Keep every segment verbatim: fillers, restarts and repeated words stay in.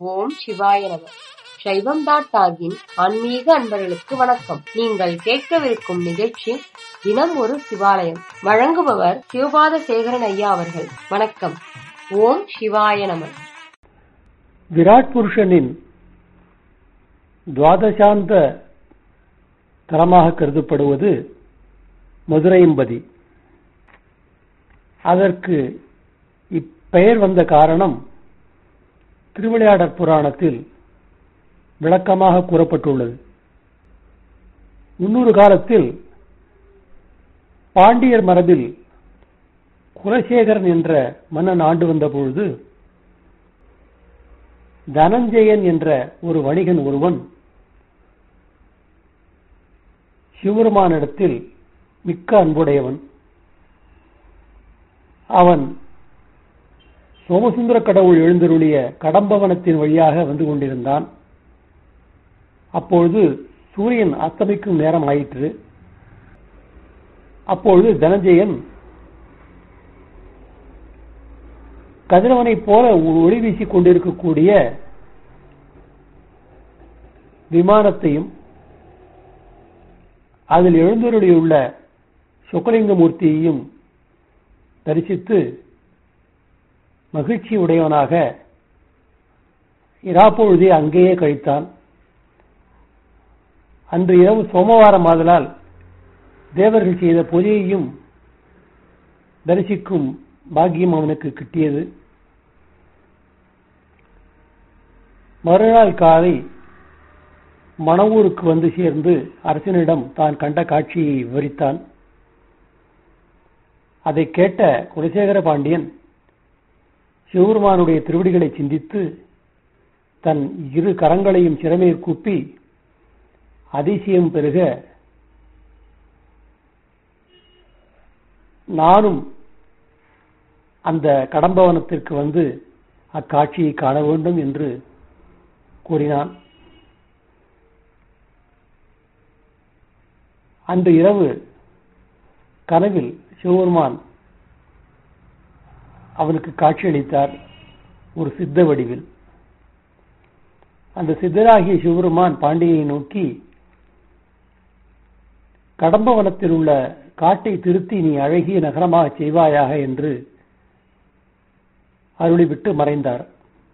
ஓம் சிவாய நம. சைவம் டாட் டாகின் ஆன்மீக அன்பர்களுக்கு வணக்கம். நீங்கள் கேட்கவிருக்கும் நிகழ்ச்சி தினம் ஒரு சிவாலயம். வழங்குபவர் சிவபாத சேகரன் ஐயா அவர்கள். வணக்கம். ஓம் சிவாய நம. விராட் புருஷனின் துவாதசாந்த தலமாக கருதப்படுவது மதுரையம்பதி. அதற்கு இப்பெயர் வந்த காரணம் திருவிளையாடற் புராணத்தில் விளக்கமாக கூறப்பட்டுள்ளது. முன்னொரு காலத்தில் பாண்டியர் மரபில் குலசேகரன் என்ற மன்னன் ஆண்டு வந்த பொழுது தனஞ்சயன் என்ற ஒரு வணிகன் ஒருவன் சிவபெருமானிடத்தில் மிக்க அன்புடையவன். அவன் சோமசுந்தர கடவுள் எழுந்தருளிய கடம்பவனத்தின் வழியாக வந்து கொண்டிருந்தான். அப்பொழுது சூரியன் அஸ்தமிக்கும் நேரம் ஆயிற்று. அப்பொழுது தனஞ்சயன் கதிரவனைப் போல ஒளி வீசிக் கொண்டிருக்கக்கூடிய விமானத்தையும் அதில் எழுந்தருளியுள்ள சொக்கலிங்கமூர்த்தியையும் தரிசித்து மகிழ்ச்சி உடையவனாக இராப்பொழுதை அங்கேயே கழித்தான். அன்று இரவு சோமவாரம் ஆதலால் தேவர்கள் செய்த பூஜையையும் தரிசிக்கும் பாக்கியம் அவனுக்கு கிட்டியது. மறுநாள் காலை மணவூருக்கு வந்து சேர்ந்து அரசனிடம் தான் கண்ட காட்சியை விவரித்தான். அதை கேட்ட குலசேகர பாண்டியன் சிவபெருமானுடைய திருவடிகளை சிந்தித்து தன் இரு கரங்களையும் சிரமேற் கூப்பி அதிசயம் பெருக, நானும் அந்த கடம்பவனத்திற்கு வந்து அக்காட்சியை காண வேண்டும் என்று கூறினான். அன்று இரவு கனவில் சிவபெருமான் அவனுக்கு காட்சியளித்தார் ஒரு சித்த வடிவில். அந்த சித்தராகிய சிவபெருமான் பாண்டியனை நோக்கி, கடம்பவனத்தில் உள்ள காட்டை திருத்தி நீ அழகிய நகரமாக செய்வாயாக என்று அருளிவிட்டு மறைந்தார்.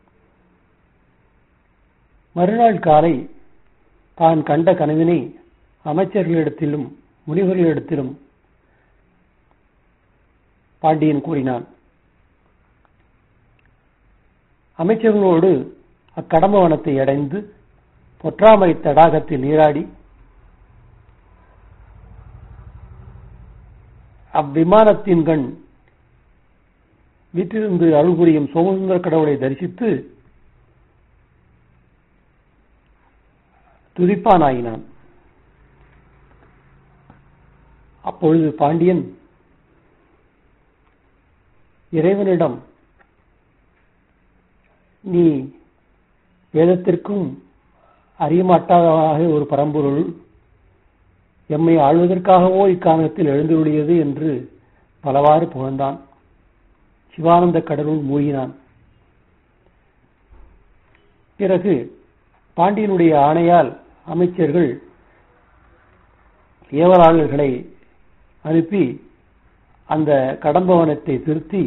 மறுநாள் காலை தான் கண்ட கனவினை அமைச்சர்களிடத்திலும் முனிவர்களிடத்திலும் பாண்டியன் கூறினான். அமைச்சர்களோடு அக்கடம்பவனத்தை அடைந்து பொற்றாமரை தடாகத்தில் நீராடி அவ்விமானத்தின் கண் வீட்டிலிருந்து அருள் புரியும் சோமசுந்தர கடவுளை தரிசித்து துதிப்பானாயினான். அப்பொழுது பாண்டியன் இறைவனிடம், நீ வேதத்திற்கும் அறியமாட்டாத ஒரு பரம்பொருள் எம்மை ஆள்வதற்காகவோ இக்காலத்தில் எழுந்துள்ளது என்று பலவாறு புகழ்ந்தான். சிவானந்த கடலுள் மூழ்கினான். பிறகு பாண்டியனுடைய ஆணையால் அமைச்சர்கள் ஏவலாளர்களை அனுப்பி அந்த கடம்பவனத்தை திருத்தி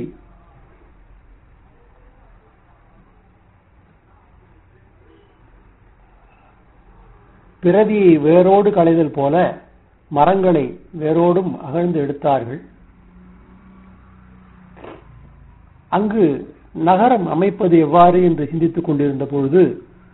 பிறவியை வேரோடு களைதல் போல மரங்களை வேரோடும் அகழ்ந்து எடுத்தார்கள். அங்கு நகரம் அமைப்பது எவ்வாறு என்று சிந்தித்துக் கொண்டிருந்த பொழுது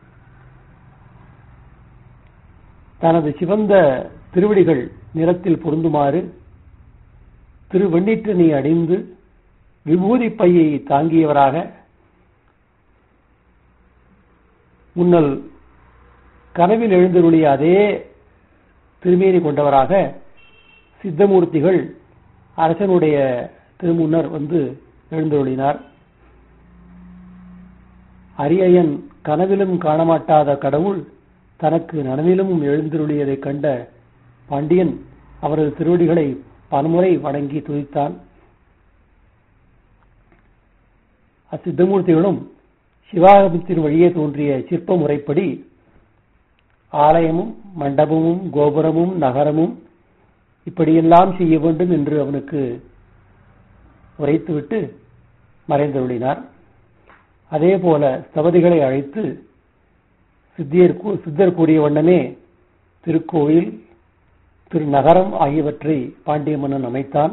தனது சிவந்த திருவடிகள் நிலத்தில் பொருந்துமாறு திருவெண்ணீற்றனை அணிந்து விபூதி பையை தாங்கியவராக முன்னல் கனவில் எழுந்தருளிய அதே திருமேனி கொண்டவராக சித்தமூர்த்திகள் அரசனுடைய திருமுன்னர் வந்து எழுந்தருளினார். அரியன் கனவிலும் காணமாட்டாத கடவுள் தனக்கு நனவிலும் எழுந்தருளியதை கண்ட பாண்டியன் அவரது திருவடிகளை பன்முறை வணங்கி துதித்தான். அச்சித்தமூர்த்திகளும் சிவாகமத்தின் வழியே தோன்றிய சிற்ப முறைப்படி ஆலயமும் மண்டபமும் கோபுரமும் நகரமும் இப்படியெல்லாம் செய்ய வேண்டும் என்று அவனுக்கு உரைத்துவிட்டு மறைந்தருளினார். அதே போல ஸ்தபதிகளை அழைத்து சித்தியர் சித்தர் கூறிய வண்ணமே திருக்கோயில், திருநகரம் ஆகியவற்றை பாண்டிய மன்னன் அமைத்தான்.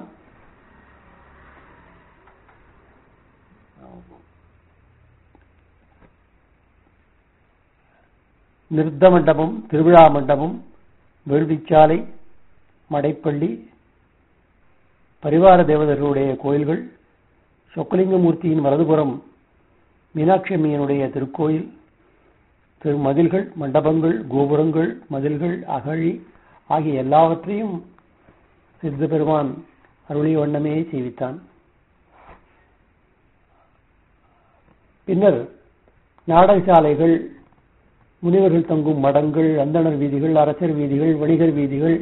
நிருத்த மண்டபம், திருவிழா மண்டபம், வேள்விச்சாலை, மடைப்பள்ளி, பரிவார தேவதர்களுடைய கோயில்கள், சொக்கலிங்கமூர்த்தியின் வலதுபுறம் மீனாட்சி அம்மையனுடைய திருக்கோயில், திருமதில்கள், மண்டபங்கள், கோபுரங்கள், மதில்கள், அகழி ஆகிய எல்லாவற்றையும் சித்த பெருமான் அருளிய வண்ணமே செய்வித்தான். பின்னர் நாடகசாலைகள், முனிவர்கள் தங்கும் மடங்கள், அந்தணர் வீதிகள், அரசர் வீதிகள், வணிகர் வீதிகள்,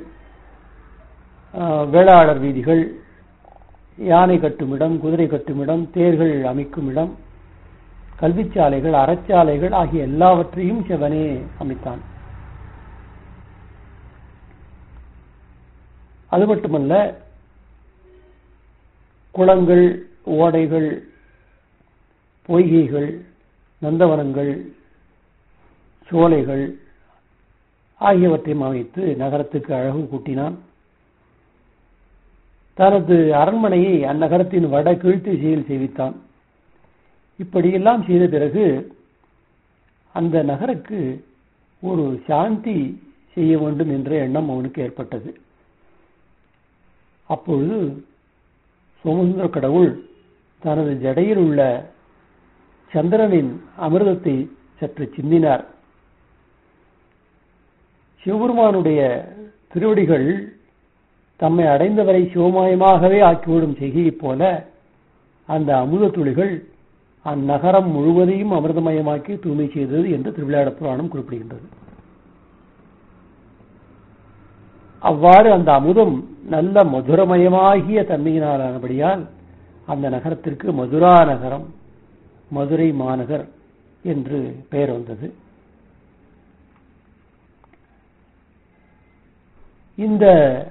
வேளாளர் வீதிகள், யானை கட்டுமிடம், குதிரை கட்டுமிடம், தேர்கள் அமைக்கும் இடம், கல்விச்சாலைகள், அறச்சாலைகள் ஆகிய எல்லாவற்றையும் சிவனே அமைத்தான். அது மட்டுமல்ல, குளங்கள், ஓடைகள், பொய்கைகள், நந்தவனங்கள், சோலைகள் ஆகியவற்றையும் அமைத்து நகரத்துக்கு அழகு கூட்டினான். தனது அரண்மனையை அந்நகரத்தின் வட கீழ்த்திசையில் செய்வித்தான். இப்படியெல்லாம் செய்த பிறகு அந்த நகருக்கு ஒரு சாந்தி செய்ய வேண்டும் என்ற எண்ணம் அவனுக்கு ஏற்பட்டது. அப்பொழுது சோமசுந்தர கடவுள் தனது ஜடையில் உள்ள சந்திரனின் அமிர்தத்தை சற்று சிந்தினார். சிவபெருமானுடைய திருவடிகள் தம்மை அடைந்தவரை சிவமயமாகவே ஆக்கிவிடும் செய்கையைப் போல அந்த அமுத துளிகள் அந்நகரம் முழுவதையும் அமிர்தமயமாக்கி தூய்மை செய்தது என்று திருவிளையாட புராணம் குறிப்பிடுகின்றது. அவ்வாறு அந்த அமுதம் நல்ல மதுரமயமாகிய தன்மையினாலானபடியால் அந்த நகரத்திற்கு மதுரா நகரம், மதுரை மாநகர் என்று பெயர் வந்தது. இந்த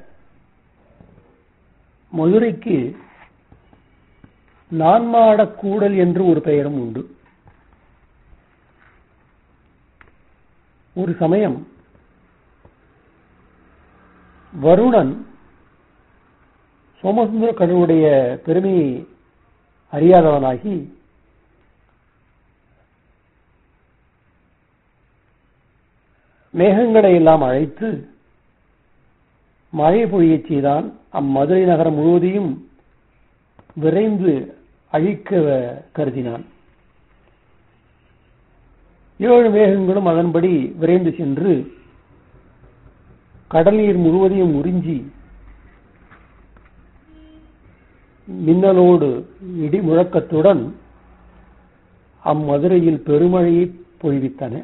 மதுரைக்கு நான்மாடக்கூடல் என்று ஒரு பெயரும் உண்டு. ஒரு சமயம் வருணன் சோமசுந்தர கடவுளுடைய பெருமையை அறியாதவனாகி மேகங்களை எல்லாம் அழைத்து மழை பொழியச் செய்தான். அம்மதுரை நகரம் முழுவதையும் விரைந்து அழிக்க கருதினான். ஏழு மேகங்களும் அதன்படி விரைந்து சென்று கடல் நீர் முழுவதையும் உறிஞ்சி மின்னலோடு இடி முழக்கத்துடன் அம்மதுரையில் பெருமழையை பொழிவித்தன.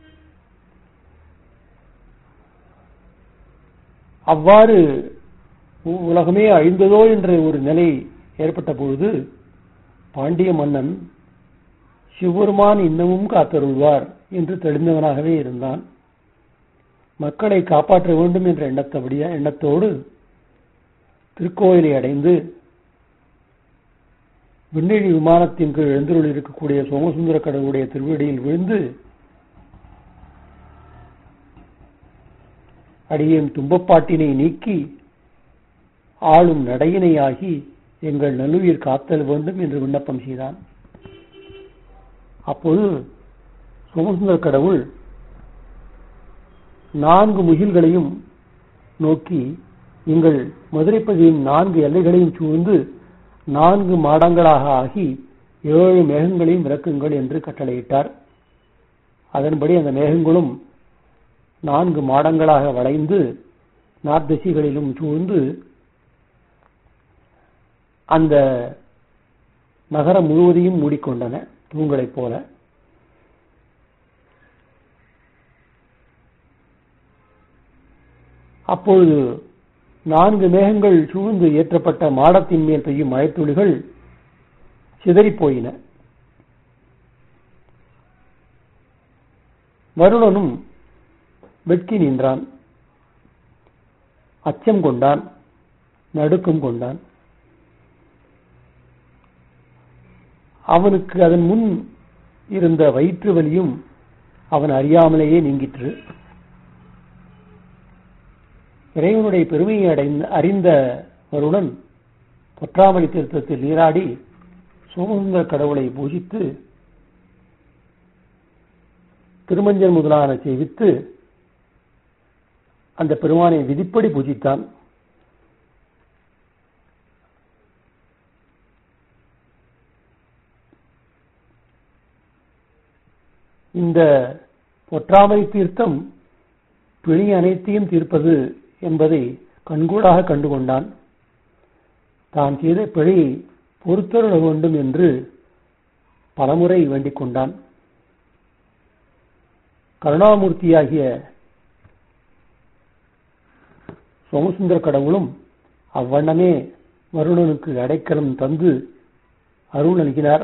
அவ்வாறு உலகமே அழிந்ததோ என்ற ஒரு நிலை ஏற்பட்ட பொழுது பாண்டிய மன்னன் சிவபெருமான் இன்னமும் காத்தருள்வார் என்று தெளிந்தவனாகவே இருந்தான். மக்களை காப்பாற்ற வேண்டும் என்ற எண்ணத்தபடியா எண்ணத்தோடு திருக்கோயிலை அடைந்து விண்வெளி விமானத்தின் கீழ் எழுந்தருள் இருக்கக்கூடிய சோமசுந்தர கடவுளுடைய திருவடியில் விழுந்து அடியேன் துன்பப்பாட்டினை நீக்கி ஆளும் நடையினையாகி எங்கள் நல்லுயிர் காத்தல் வேண்டும் என்று விண்ணப்பம் செய்தான். அப்போது சோமசுந்தர கடவுள் நான்கு முகில்களையும் நோக்கி எங்கள் மதுரைப்பதியின் நான்கு எல்லைகளையும் சூழ்ந்து நான்கு மாடங்களாக ஆகி ஏழு மேகங்களையும் விளக்குங்கள் என்று கட்டளையிட்டார். அதன்படி அந்த மேகங்களும் நான்கு மாடங்களாக வளைந்து நாற்திசைகளிலும் சூழ்ந்து அந்த நகரம் முழுவதையும் மூடிக்கொண்டன தூண்களைப் போல. அப்பொழுது நான்கு மேகங்கள் சூழ்ந்து ஏற்றப்பட்ட மாடத்தின் மேல் பெய்யும் மழைத்துளிகள் சிதறிப் போயின. வருணனும் வெட்கி நின்றான். அச்சம் கொண்டான், நடுக்கம் கொண்டான். அவனுக்கு அதன் முன் இருந்த வயிற்று வலியும் அவன் அறியாமலேயே நீங்கிற்று. இறைவனுடைய பெருமையை அடைந்த அறிந்த வருணன் பொற்றாமரை தீர்த்தத்தில் நீராடி சோமசுந்தர கடவுளை பூஜித்து திருமஞ்சன் முதலான செய்வித்து அந்த பெருமானை விதிப்படி பூஜித்தான். இந்த பொற்றாமரை தீர்த்தம் பிழை அனைத்தையும் தீர்ப்பது என்பதை கண்கூடாக கண்டுகொண்டான். தான் செய்த பிழையை பொறுத்தருள வேண்டும் என்று பலமுறை வேண்டிக் கொண்டான். கருணாமூர்த்தியாகிய சோமசுந்தர கடவுளும் அவ்வண்ணமே வருணனுக்கு அடைக்கலம் தந்து அருள் நல்கினார்.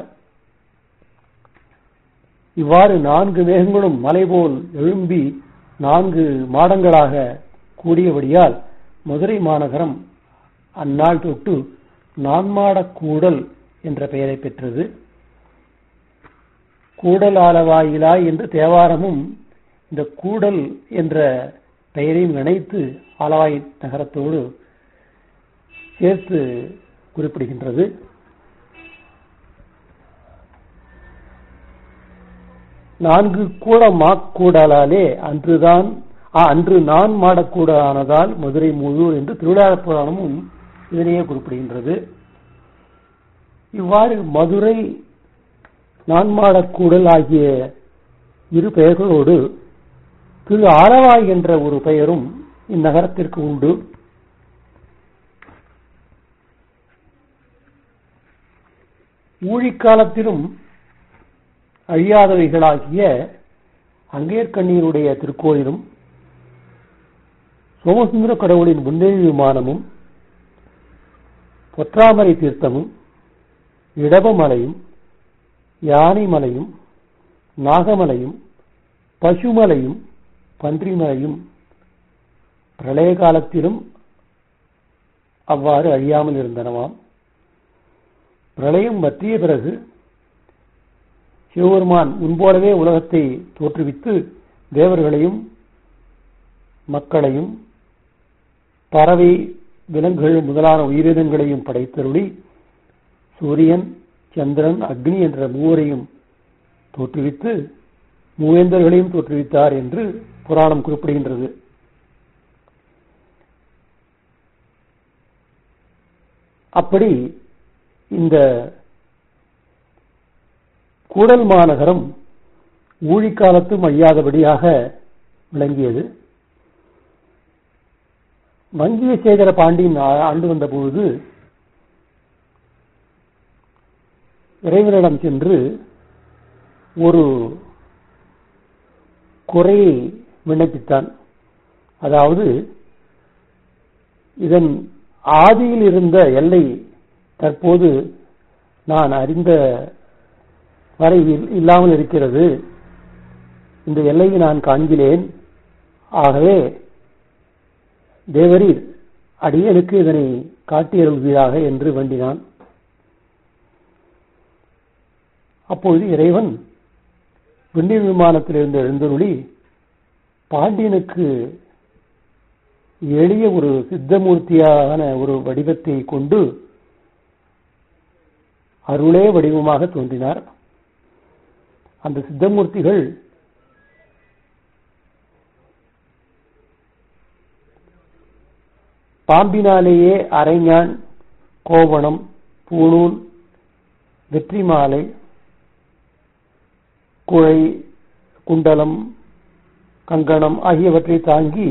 இவ்வாறு நான்கு மேகங்களும் மலைபோல் எழும்பி நான்கு மாடங்களாக கூடியபடியால் மதுரை மாநகரம் அந்நாள் தொட்டு நான்மாடக் கூடல் என்ற பெயரை பெற்றது. கூடல் ஆலவாயிலாய் என்ற தேவாரமும் இந்த கூடல் என்ற பெயரையும் இணைத்து ஆலவாய் நகரத்தோடு சேர்த்து குறிப்பிடுகின்றது. நான்கு கூட மாக்கூடலாலே அன்றுதான் அன்று நான் மாடக்கூடானதால் மதுரை முழூர் என்று திருவிழாப் புராணமும் இதனையே குறிப்பிடுகின்றது. இவ்வாறு மதுரை நான்மாடக்கூடல் ஆகிய இரு பெயர்களோடு திரு ஆலவாய் என்ற ஒரு பெயரும் இந்நகரத்திற்கு உண்டு. ஊழிக்காலத்திலும் அழியாதவைகளாகிய அங்கேற்கண்ணீருடைய திருக்கோயிலும் சோமசுந்தர கடவுளின் முன்னேழி விமானமும் பொற்றாமரை தீர்த்தமும் இடபமலையும் யானைமலையும் நாகமலையும் பசுமலையும் பன்றிமலையும் பிரளய காலத்திலும் அவ்வாறு அழியாமல் இருந்தனவாம். பிரளயம் வற்றிய பிறகு சிவபெருமான் முன்போலவே உலகத்தை தோற்றுவித்து தேவர்களையும் மக்களையும் பறவை விலங்குகள் முதலான உயிரினங்களையும் படைத்தருளி சூரியன் சந்திரன் அக்னி என்ற மூவரையும் தோற்றுவித்து மூவேந்தர்களையும் தோற்றுவித்தார் என்று புராணம் குறிப்பிடுகின்றது. அப்படி இந்த கூடல் மாநகரம் ஊழிக்காலத்தும் அழியாதபடியாக விளங்கியது. வங்கியசேகர பாண்டியன் ஆண்டு வந்தபோது இறைவனிடம் சென்று ஒரு குறையை விண்ணப்பித்தான். அதாவது இதன் ஆதியில் இருந்த எல்லை தற்போது நான் அறிந்த வரை இல்லாமல் இருக்கிறது. இந்த எல்லையை நான் காண்கிறேன். ஆகவே தேவரீர் அடியனுக்கு இதனை காட்டியருள்வீராக என்று வேண்டினான். அப்பொழுது இறைவன் விண்ணில் விமானத்திலிருந்து எழுந்தருளி பாண்டியனுக்கு எளிய ஒரு சித்தமூர்த்தியான ஒரு வடிவத்தை கொண்டு அருளே வடிவமாக தோன்றினார். அந்த சித்தமூர்த்திகள் பாம்பினாலேயே அரைஞான், கோவணம், பூணூல், வெற்றி மாலை, குழை, குண்டலம், கங்கணம் ஆகியவற்றை தாங்கி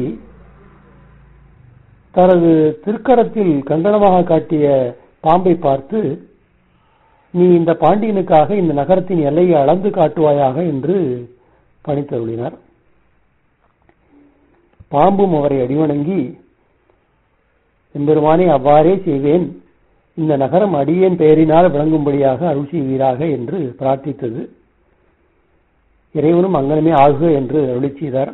தனது திருக்கரத்தில் கங்கணமாக காட்டிய பாம்பை பார்த்து, நீ இந்த பாண்டியனுக்காக இந்த நகரத்தின் எல்லையை அளந்து காட்டுவாயாக என்று பணித்தருளினார். பாம்பும் அவரை அடிவணங்கி, எம்பெருமானே அவ்வாறே செய்வேன், இந்த நகரம் அடியேன் பெயரினால் விளங்கும்படியாக அருள் செய்வீராக என்று பிரார்த்தித்தது. இறைவனும் அங்கனமே ஆகுக என்று அருளி செய்தார்.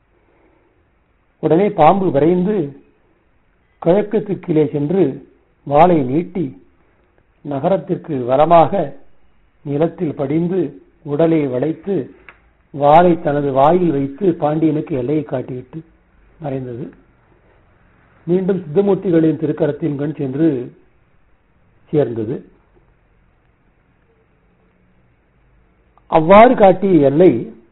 உடனே பாம்பு விரைந்து கிழக்கு திக்கிலே சென்று வாளை நீட்டி நகரத்திற்கு வலமாக நிலத்தில் படிந்து உடலை வளைத்து வாளை தனது வாயில் வைத்து பாண்டியனுக்கு எல்லையை காட்டிவிட்டு மறைந்தது. மீண்டும் சித்தமூர்த்திகளின் திருக்கரத்தின் கண் சென்று சேர்ந்தது. அவ்வாறு காட்டிய எல்லை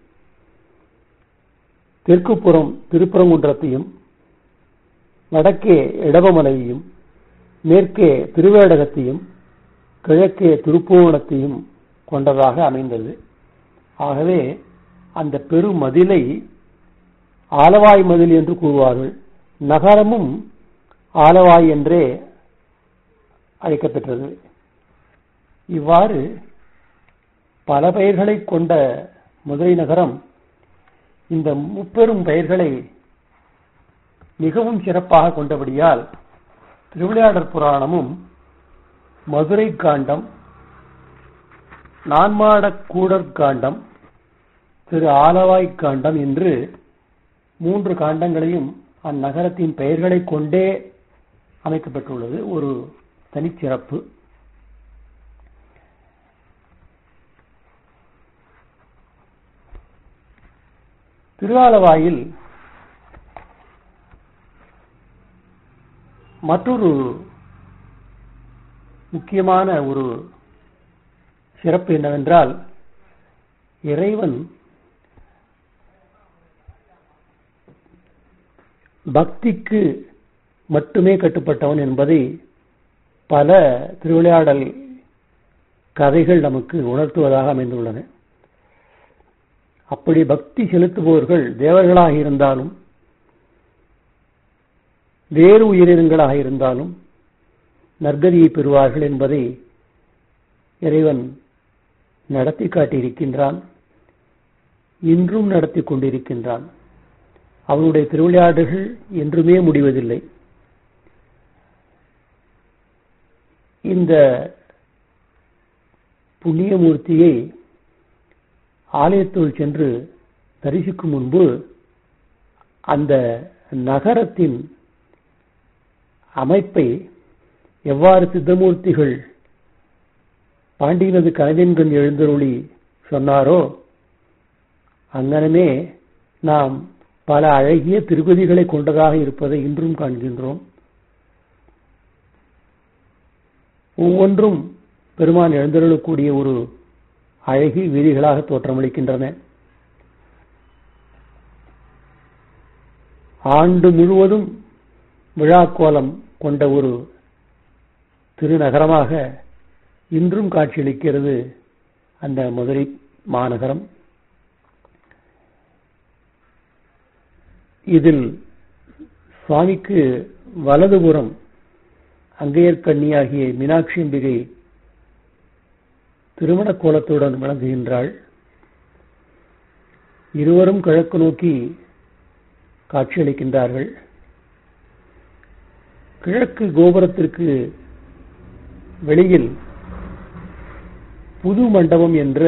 தெற்குப்புறம் திருப்பரங்குன்றத்தையும், வடக்கே இடவமலையையும், மேற்கே திருவேடகத்தையும், கிழக்கே திருப்புவனத்தையும் கொண்டதாக அமைந்தது. ஆகவே அந்த பெருமதிலை ஆலவாய் மதில் என்று கூறுவார்கள். நகரமும் ஆலவாய் என்றே அழைக்கப்பெற்றது. இவ்வாறு பல பெயர்களை கொண்ட மதுரை நகரம் இந்த முப்பெரும் பெயர்களை மிகவும் சிறப்பாக கொண்டபடியால் திருவிளையாடற் புராணமும் மதுரை காண்டம், நான்மாடக் கூடற் காண்டம், திரு ஆலவாய் காண்டம் என்று மூன்று காண்டங்களையும் அந்நகரத்தின் பெயர்களை கொண்டே அமைக்கப்பட்டுள்ளது. ஒரு தனிச்சிறப்பு. திருஆலவாயில் மற்றொரு முக்கியமான ஒரு சிறப்பு என்னவென்றால், இறைவன் பக்திக்கு மட்டுமே கட்டுப்பட்டவன் என்பதை பல திருவிளையாடல் கதைகள் நமக்கு உணர்த்துவதாக அமைந்துள்ளன. அப்படி பக்தி செலுத்துபவர்கள் தேவர்களாக இருந்தாலும் வேறு உயிரினங்களாக இருந்தாலும் நற்கதியை பெறுவார்கள் என்பதை இறைவன் நடத்தி காட்டியிருக்கின்றான். இன்றும் நடத்தி கொண்டிருக்கின்றான். அவனுடைய திருவிளையாடல்கள் என்றுமே முடிவதில்லை. இந்த புண்ணியமூர்த்தியை ஆலயத்துள் சென்று தரிசிக்கும் முன்பு அந்த நகரத்தின் அமைப்பை எவ்வாறு சித்தமூர்த்திகள் பாண்டியனது கனவின்கண் எழுந்தருளி சொன்னாரோ அங்கனமே நாம் பல அழகிய திருப்பதிகளை கொண்டதாக இருப்பதை இன்றும் காண்கின்றோம். ஒவ்வொன்றும் பெருமான் எழுந்தருளக்கூடிய ஒரு அழகிய வீதிகளாக தோற்றமளிக்கின்றன. ஆண்டு முழுவதும் விழாக்கோலம் கொண்ட ஒரு திருநகரமாக இன்றும் காட்சியளிக்கிறது அந்த மதுரை மாநகரம். இதில் சுவாமிக்கு வலதுபுறம் அங்கையர்கண்ணியாகிய மீனாட்சி அம்பிகை திருமண கோலத்துடன் விளங்குகின்றாள். இருவரும் கிழக்கு நோக்கி காட்சியளிக்கின்றார்கள். கிழக்கு கோபுரத்திற்கு வெளியில் புது மண்டபம் என்ற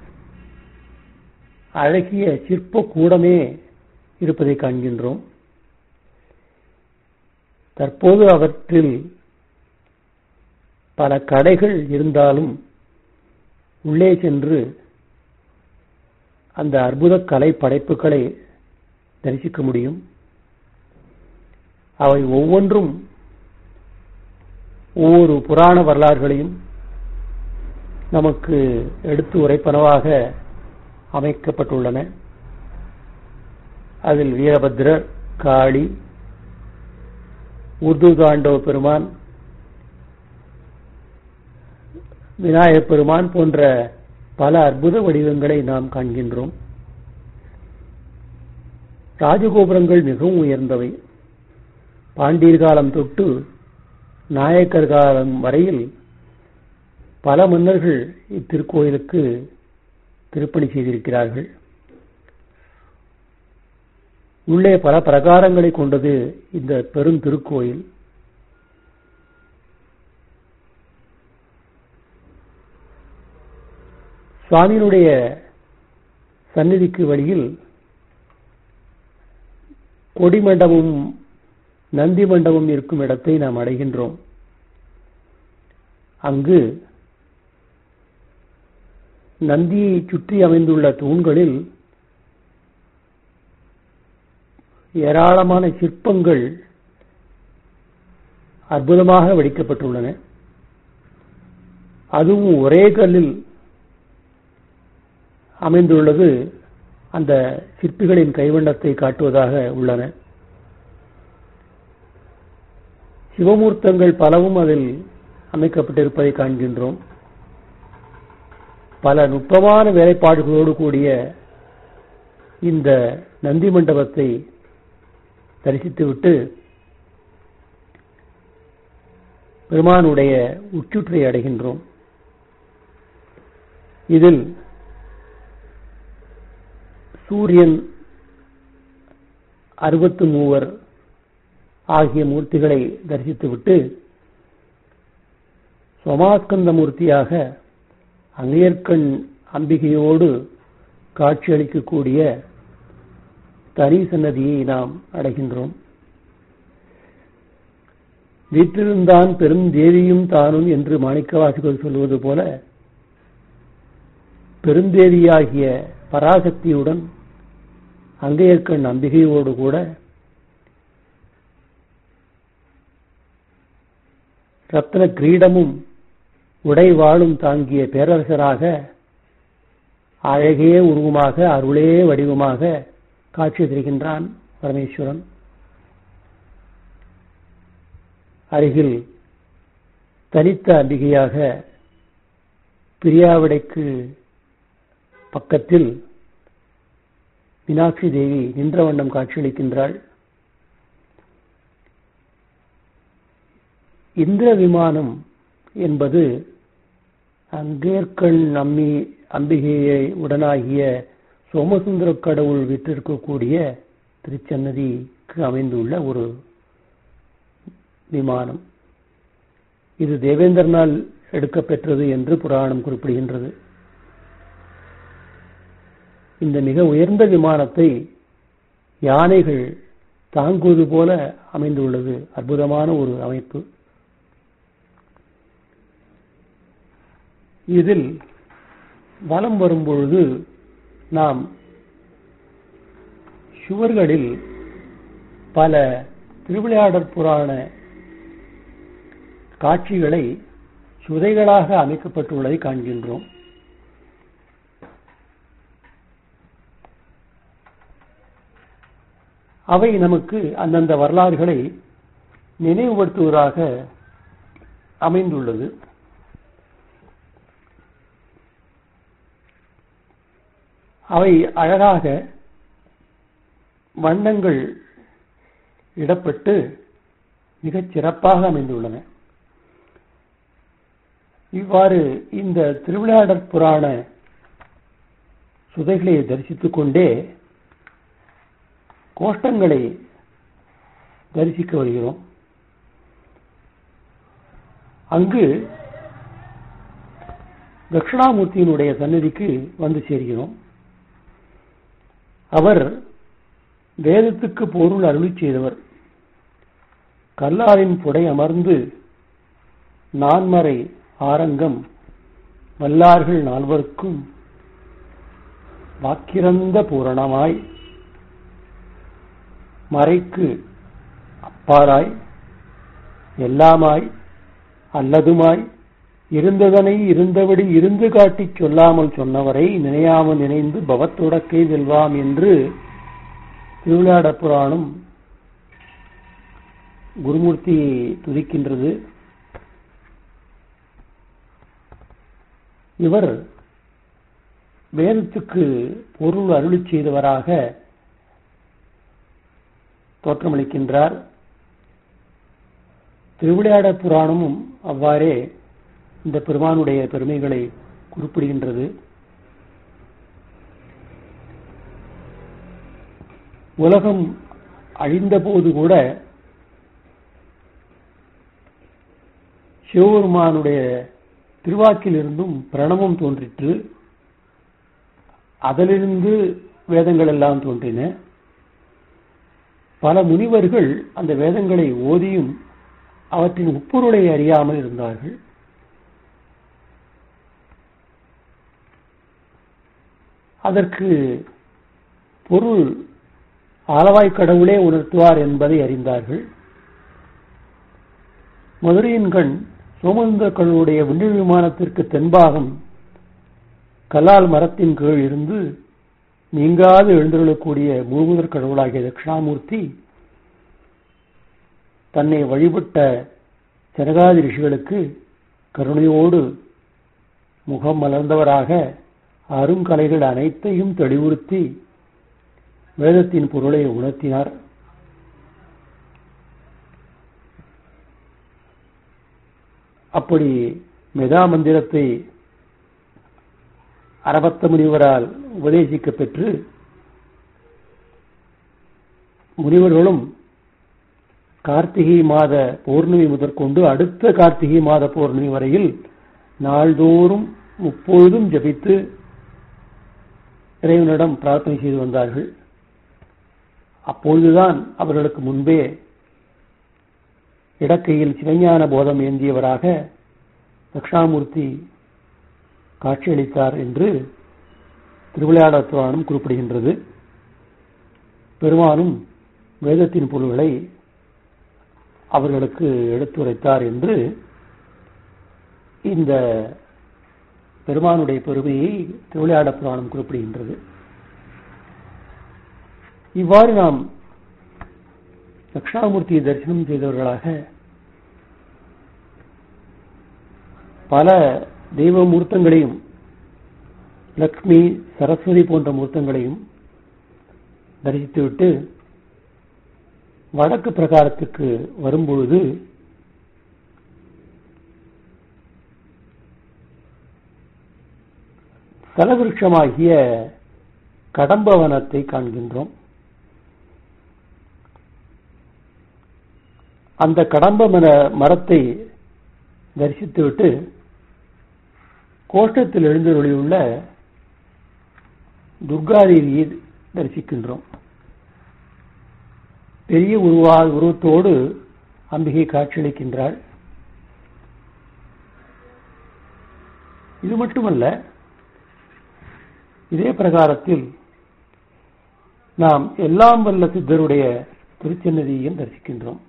அழகிய சிற்ப கூடமே இருப்பதை காண்கின்றோம். தற்போது அவற்றில் பல கடைகள் இருந்தாலும் உள்ளே சென்று அந்த அற்புத கலை படைப்புகளை தரிசிக்க முடியும். அவை ஒவ்வொன்றும் ஒவ்வொரு புராண வரலாறுகளையும் நமக்கு எடுத்து உரைப்பனவாக அமைக்கப்பட்டுள்ளன. அதில் வீரபத்ரர், காளி, உர்து தாண்டவ பெருமான், விநாயகப் பெருமான் போன்ற பல அற்புத வடிவங்களை நாம் காண்கின்றோம். ராஜகோபுரங்கள் மிகவும் உயர்ந்தவை. பாண்டியர் காலம் தொட்டு நாயக்கர் காலம் வரையில் பல மன்னர்கள் இத்திருக்கோயிலுக்கு திருப்பணி செய்திருக்கிறார்கள். உள்ளே பல பிரகாரங்களை கொண்டது இந்த பெரும் திருக்கோயில். சுவாமியினுடைய சந்நிதிக்கு வழியில் கொடிமண்டபம் நந்தி மண்டபம் இருக்கும் இடத்தை நாம் அடைகின்றோம். அங்கு நந்தியை சுற்றி அமைந்துள்ள தூண்களில் ஏராளமான சிற்பங்கள் அற்புதமாக வடிக்கப்பட்டுள்ளன. அதுவும் ஒரே கல்லில் அமைந்துள்ளது அந்த சிற்பிகளின் கைவண்ணத்தை காட்டுவதாக உள்ளன. சிவமூர்த்தங்கள் பலவும் அதில் அமைக்கப்பட்டிருப்பதை காண்கின்றோம். பல நுட்பமான வேலைப்பாடுகளோடு கூடிய இந்த நந்தி மண்டபத்தை தரிசித்துவிட்டு பெருமானுடைய உச்சுற்றை அடைகின்றோம். இதில் சூரியன், அறுபத்து மூவர் ஆகிய மூர்த்திகளை தரிசித்துவிட்டு சோமாஸ்கந்த மூர்த்தியாக அங்கையர்கண் அம்பிகையோடு காட்சியளிக்கக்கூடிய தனி சன்னதியை நாம் அடைகின்றோம். வீற்றிருந்தான் பெரும் தேவியும் தானும் என்று மாணிக்கவாசகர் சொல்வது போல பெருந்தேவியாகிய பராசக்தியுடன் அங்கையர்கண் அம்பிகையோடு கூட ரத்ன கிரீடமும் உடைவாளும் தாங்கிய பேரரசராக அழகே உருவமாக அருளே வடிவமாக காட்சி தருகின்றான் பரமேஸ்வரன். அருகில் தனித்த அம்பிகையாக பிரியாவிடைக்கு பக்கத்தில் மீனாட்சி தேவி நின்ற வண்ணம் காட்சியளிக்கின்றாள். இந்திர விமானம் என்பது அங்கேற்கண் அம்மி அம்பிகையை உடனாகிய சோமசுந்தர கடவுள் வீற்றிருக்கக்கூடிய திருச்சன்னதிக்கு அமைந்துள்ள ஒரு விமானம். இது தேவேந்திரனால் எடுக்கப்பெற்றது என்று புராணம் குறிப்பிடுகின்றது. இந்த மிக உயர்ந்த விமானத்தை யானைகள் தாங்குவது போல அமைந்துள்ளது. அற்புதமான ஒரு அமைப்பு. இதில் வலம் வரும்பொழுது நாம் சுவர்களில் பல திருவிளையாடற் புராண காட்சிகளை சுதைகளாக அமைக்கப்பட்டுள்ளதை காண்கின்றோம். அவை நமக்கு அந்தந்த வரலாறுகளை நினைவுபடுத்துவதாக அமைந்துள்ளது. அவை அழகாக வண்ணங்கள் இடப்பட்டு மிகச் சிறப்பாக அமைந்துள்ளன. இவ்வாறு இந்த திருவிளையாடற் புராண சுதைகளை தரிசித்துக் கொண்டே கோஷ்டங்களை தரிசிக்க வருகிறோம். அங்கு தட்சிணாமூர்த்தியினுடைய சன்னதிக்கு வந்து சேர்கிறோம். அவர் வேதத்துக்கு பொருள் அருளி செய்தவர். கல்லாரின் புடை அமர்ந்து நான்மறை ஆரங்கம் வல்லார்கள் நால்வர்க்கும் வாக்கிறந்த பூரணமாய் மறைக்கு அப்பாராய் எல்லாமாய் அல்லதுமாய் இருந்ததனை இருந்தபடி இருந்து காட்டிச் சொல்லாமல் சொன்னவரை நினையாமல் நினைந்து பவத்தொடக்கை வெல்வாம் என்று திருவிளையாடற் புராணம் குருமூர்த்தியை துதிக்கின்றது. இவர் வேதத்துக்கு பொருள் அருளி செய்தவராக தோற்றமளிக்கின்றார். திருவிளையாடற் புராணமும் அவ்வாறே இந்த பெருமானுடைய பெருமைகளை குறிப்பிடுகின்றது. உலகம் அழிந்த போது கூட சிவபெருமானுடைய திருவாக்கிலிருந்தும் பிரணவம் தோன்றிற்று. அதிலிருந்து வேதங்கள் எல்லாம் தோன்றின. பல முனிவர்கள் அந்த வேதங்களை ஓதியும் அவற்றின் உட்பொருளை அறியாமல் இருந்தார்கள். அதற்கு பொருள் ஆலவாய் கடவுளே உணர்த்துவார் என்பதை அறிந்தார்கள். மதுரையின் கண் சோமசுந்தர கடவுளுடைய விண்வெளி விமானத்திற்கு தென்பாகம் கலால் மரத்தின் கீழ் இருந்து நீங்காது எழுந்தருளக்கூடிய முழுமுதற் கடவுளாகிய தட்சிணாமூர்த்தி தன்னை வழிபட்ட ஜனகாதி ரிஷிகளுக்கு கருணையோடு முகம் மலர்ந்தவராக அருங்கலைகள் அனைத்தையும் தெளிவுறுத்தி வேதத்தின் பொருளை உணர்த்தினார். அப்படி மெதா மந்திரத்தை அரபத்த முனிவரால் உபதேசிக்க பெற்று முனிவர்களும் கார்த்திகை மாத பௌர்ணமி முதற்கொண்டு அடுத்த கார்த்திகை மாத பௌர்ணமி வரையில் நாள்தோறும் முப்பொழுதும் ஜபித்து இறைவனிடம் பிரார்த்தனை செய்து வந்தார்கள். அப்பொழுதுதான் அவர்களுக்கு முன்பே இடக்கையில் சிவஞான போதம் ஏந்தியவராக தட்சிணாமூர்த்தி காட்சியளித்தார் என்று திருவிளையாடற் புராணம் குறிப்பிடுகின்றது. பெருமானும் வேதத்தின் பொருள்களை அவர்களுக்கு எடுத்துரைத்தார் என்று இந்த பெருமானுடைய பெருமையை திருவிளையாடற் புராணம் குறிப்பிடுகின்றது. இவ்வாறு நாம் தட்சிணாமூர்த்தியை தரிசனம் செய்தவர்களாக பல தெய்வ மூர்த்தங்களையும் லக்ஷ்மி சரஸ்வதி போன்ற மூர்த்தங்களையும் தரிசித்துவிட்டு வடக்கு பிரகாரத்துக்கு வரும்பொழுது தலவிருட்சமாகிய கடம்பவனத்தை காண்கின்றோம். அந்த கடம்ப மரத்தை தரிசித்துவிட்டு கோஷ்டத்தில் எழுந்தருளியுள்ள துர்காதேவியை தரிசிக்கின்றோம். பெரிய உருவா உருவத்தோடு அம்பிகை காட்சியளிக்கின்றாள். இது மட்டுமல்ல, இதே பிரகாரத்தில் நாம் எல்லாம் வல்ல சித்தருடைய திருச்சன்னதியையும் தரிசிக்கின்றோம்.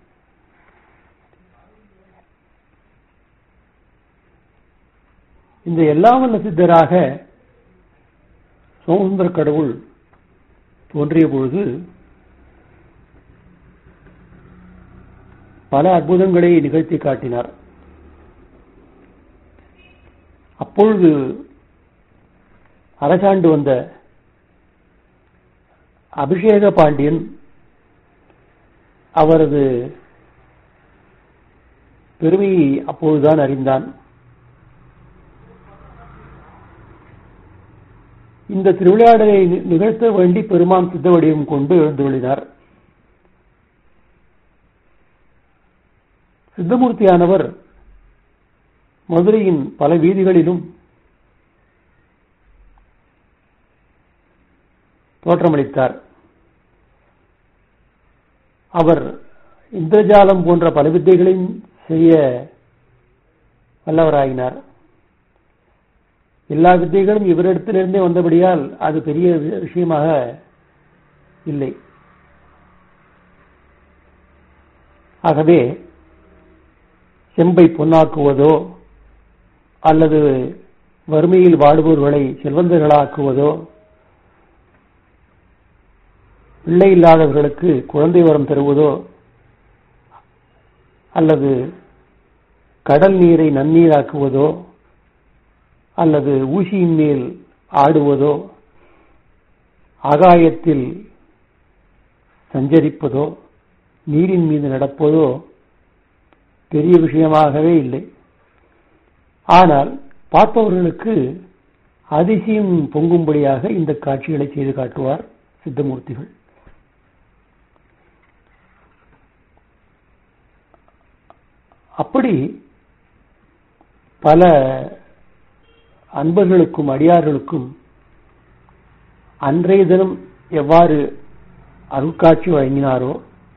இந்த எல்லாம் வல்ல சித்தராக சோமசுந்தர கடவுள் தோன்றிய பொழுது பல அற்புதங்களை நிகழ்த்தி காட்டினார். அப்பொழுது அரசாண்டு வந்த அபிஷேக பாண்டியன் அவரது பெருமையை அப்பொழுதுதான் அறிந்தான். இந்த திருவிளையாடலை நிகழ்த்த வேண்டி பெருமான் சித்த வடிவம் கொண்டு எழுந்துள்ளார். சித்தமூர்த்தியானவர் மதுரையின் பல வீதிகளிலும் தோற்றமளித்தார். அவர் இந்திரஜாலம் போன்ற பல வித்தைகளையும் செய்ய வல்லவராகினார். எல்லா வித்தைகளும் இவரிடத்திலிருந்தே வந்தபடியால் அது பெரிய விஷயமாக இல்லை. ஆகவே செம்பை பொன்னாக்குவதோ அல்லது வறுமையில் வாடுபவர்களை செல்வந்தர்களாக்குவதோ, பிள்ளை இல்லாதவர்களுக்கு குழந்தை வரம் தருவதோ அல்லது கடல் நீரை நன்னீராக்குவதோ அல்லது ஊசியின் மேல் ஆடுவதோ ஆகாயத்தில் சஞ்சரிப்பதோ நீரின் மீது நடப்பதோ பெரிய விஷயமாகவே இல்லை. ஆனால் பார்ப்பவர்களுக்கு அதிசயம் பொங்கும்படியாக இந்த காட்சிகளை செய்து காட்டுவார் சித்தமூர்த்திகள். அப்படி பல அன்பர்களுக்கும் அடியார்களுக்கும் அன்றைய தினம் எவ்வாறு அருட்காட்சி வழங்கினாரோ,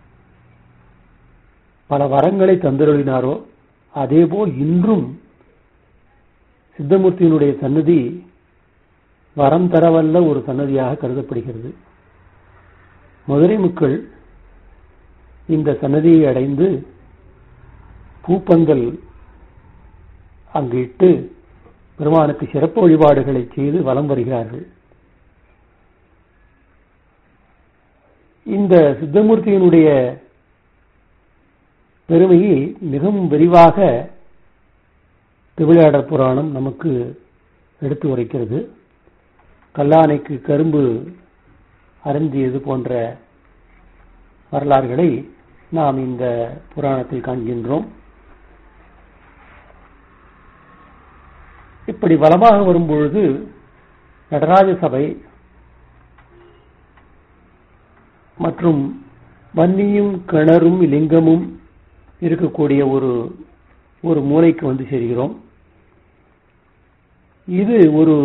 பல வரங்களை தந்தருளினாரோ, அதேபோல் இன்றும் சித்தமூர்த்தியினுடைய சன்னதி வரம் தரவல்ல ஒரு சன்னதியாக கருதப்படுகிறது. மதுரை மக்கள் இந்த சன்னதியை அடைந்து பூப்பந்தல் அங்கு இட்டு பெருமானுக்கு சிறப்பு வழிபாடுகளை செய்து வலம் வருகிறார்கள். இந்த சித்தமூர்த்தியினுடைய பெருமையை மிகவும் விரிவாக திருவிளையாடற் புராணம் நமக்கு எடுத்து உரைக்கிறது. கல்லானைக்கு கரும்பு அருந்தியது போன்ற வரலாறுகளை நாம் இந்த புராணத்தில் காண்கின்றோம். இப்படி வலமாக வரும்பொழுது நடராஜ சபை மற்றும் வன்னியும் கிணறும் லிங்கமும் இருக்கக்கூடிய ஒரு ஒரு மூலைக்கு வந்து சேர்கிறோம். இது ஒரு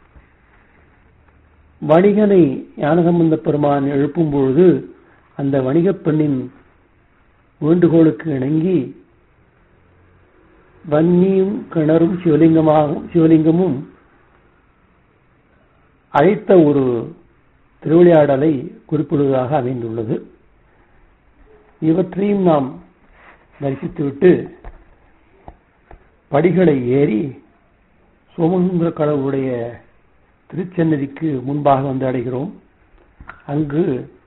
வணிகனை ஞானசம்பந்த பெருமான் எழுப்பும் பொழுது அந்த வணிகப் பெண்ணின் வேண்டுகோளுக்கு இணங்கி வன்னியும் கிணறும் சிவலிங்கமாகவும் சிவலிங்கமும் அழைத்த ஒரு திருவிளையாடலை குறிப்பிடுவதாக அமைந்துள்ளது. இவற்றையும் நாம் தரிசித்துவிட்டு படிகளை ஏறி சோமசுந்தர கடவுளுடைய திருச்சன்னதிக்கு முன்பாக வந்து அடைகிறோம். அங்கு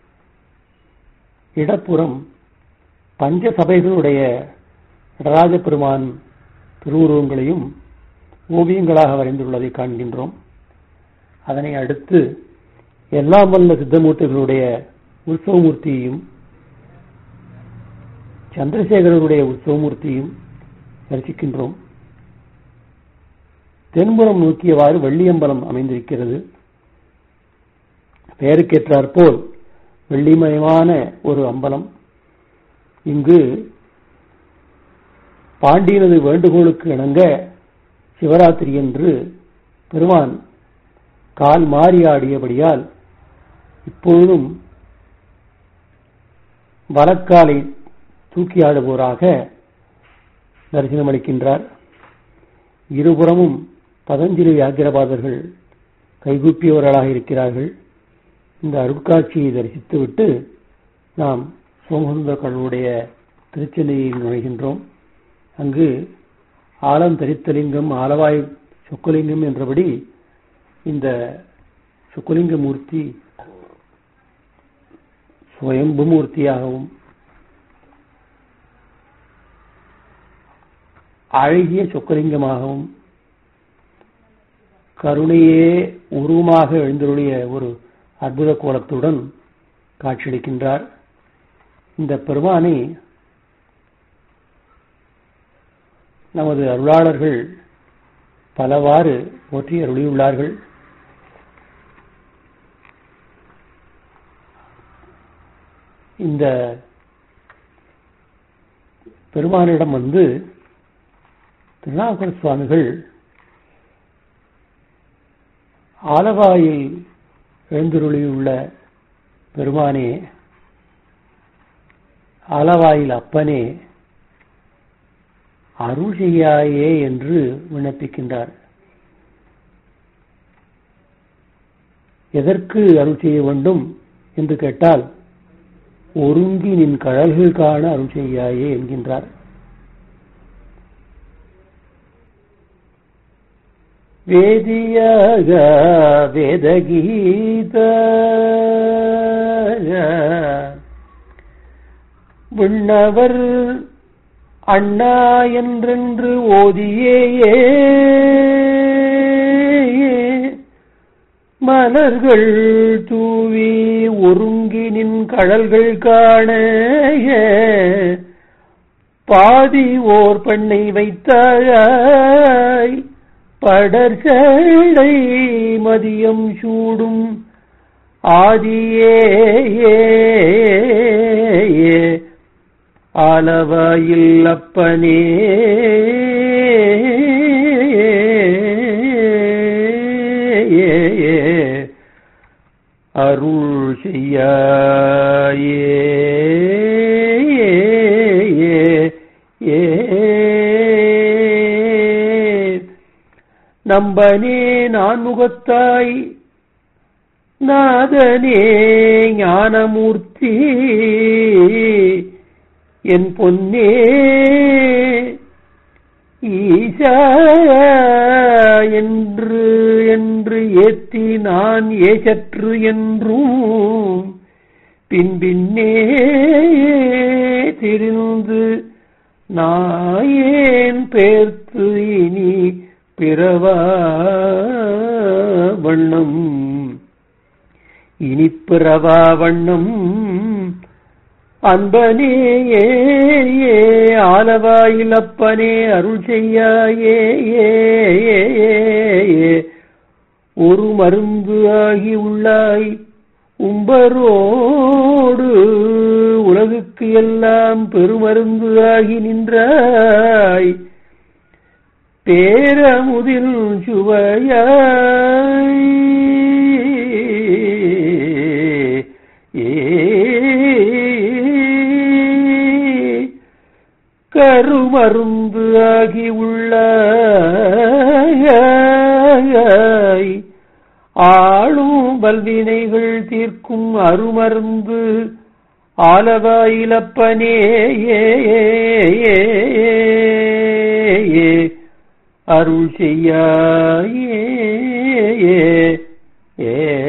இடப்புறம் பஞ்ச சபைகளுடைய நடராஜ பெருமான் திருவுருவங்களையும் ஓவியங்களாக வரைந்துள்ளதை காண்கின்றோம். அதனை அடுத்து எல்லாம் வல்ல சித்தமூர்த்திகளுடைய உற்சவமூர்த்தியையும் சந்திரசேகரருடைய உற்சவமூர்த்தியும் தரிசிக்கின்றோம். தென்புறம் நோக்கியவாறு வெள்ளியம்பலம் அமைந்திருக்கிறது. பெயருக்கேற்றாற்போல் வெள்ளிமயமான ஒரு அம்பலம். இங்கு பாண்டியனது வேண்டுகோளுக்கு இணங்க சிவராத்திரி என்று பெருமான் கால் மாறி ஆடியபடியால் இப்பொழுதும் வலக்காலை தூக்கி ஆடுவோராக தரிசனமளிக்கின்றார். இருபுறமும் பதஞ்சலி வியாக்கிரபாதர்கள் கைகூப்பியவர்களாக இருக்கிறார்கள். இந்த அருட்காட்சியை தரிசித்துவிட்டு நாம் சோமசுந்தர கடவுளுடைய திருச்சென்னையில் நுழைகின்றோம். அங்கு ஆலம் தரித்தலிங்கம் ஆலவாய் சொக்கலிங்கம் என்றபடி இந்த சொக்கலிங்க மூர்த்தி சுயம்பு மூர்த்தியாகவும் அழகிய சொக்கலிங்கமாகவும் கருணையே உருவமாக எழுந்தருளிய ஒரு அற்புத கோலத்துடன் காட்சியளிக்கின்றார். இந்த பெருமானை நமது அருளாளர்கள் பலவாறு போற்றி அருளியுள்ளார்கள். இந்த பெருமானிடம் வந்து திருநாவுக்கரசு சுவாமிகள் ஆலவாயில் எழுந்தருளியுள்ள பெருமானே, ஆலவாயில் அப்பனே, அருள் செய்யாயே என்று விண்ணப்பிக்கின்றார். எதற்கு அருள் செய்ய வேண்டும் என்று கேட்டால், ஒருங்கி நின் கழல்கள் காண அருள் செய்யாயே என்கின்றார். வேதியாக வேதகீத விண்ணவர் அண்ணா என்றென்று ஓதியேயே மலர்கள் தூவி ஒருங்கி நின் கடல்கள் காண பாதி ஓர் பெண்ணை வைத்தாய் படர்சடை மதியம் சூடும் ஆதியே ஆலவாயில் அப்பனே அருள் செய்யாயே நம்பனே நான் முகத்தாய் நாதனே ஞானமூர்த்தி என் பொன்னே ஈசா என்று என்று ஏத்தி நான் ஏசற்று என்றும் பின்பின்னே திரிந்து நாயேன் பேர்த்து இனி பிறவா வண்ணம் இனி பிறவா வண்ணம் அன்பனே ஆலவாயில் அப்பனே அருள் செய்யாயே ஒரு மருந்து ஆகி உள்ளாய் உம்பரோடு உலகுக்கு எல்லாம் பெருமருந்து ஆகி நின்றாய் பேரமுதில் சுவையாய் கருமருந்து ஆகி உள்ளாய் ஆளும் வல்வினைகள் தீர்க்கும் அருமருந்து ஆலவாயிலப்பனே அருள் செய்யாயே ஏ